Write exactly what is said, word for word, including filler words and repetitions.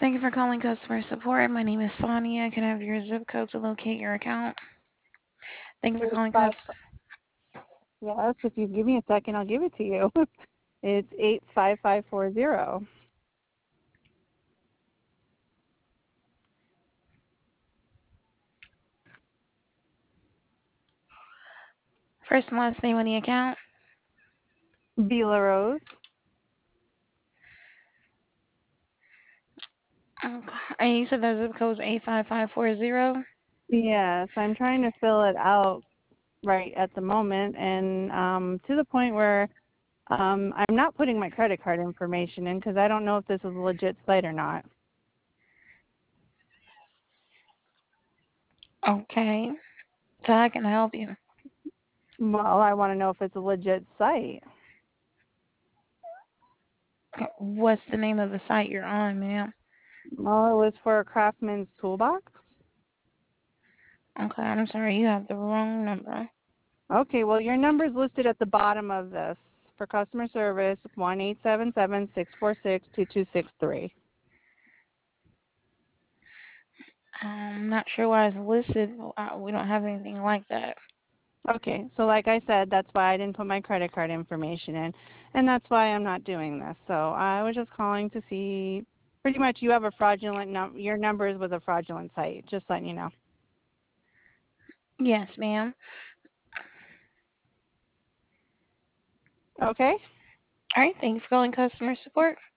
Thank you for calling customer support. My name is Sonia. Can I have your zip code to locate your account? Thank you for It's calling five. cus- Yes, if you give me a second, I'll give it to you. It's eight five five four zero. first and last name on the account. Bela Rose. Okay. And you said the zip code is eight five five four zero. Yes, I'm trying to fill it out right at the moment, and um, to the point where um, I'm not putting my credit card information in because I don't know if this is a legit site or not. Okay. So how can I help you? Well, I want to know if it's a legit site. Okay, what's the name of the site you're on, ma'am? Well, it was for a Craftsman's Toolbox. Okay, I'm sorry, you have the wrong number. Okay, well, your number is listed at the bottom of this for customer service, one eight seven seven six four six two two six three. I'm not sure why it's listed. Uh, We don't have anything like that. Okay, so like I said, that's why I didn't put my credit card information in, and that's why I'm not doing this. So I was just calling to see, pretty much you have a fraudulent num, your number is with a fraudulent site, just letting you know. Yes, ma'am. Okay? All right, thank you for calling customer support.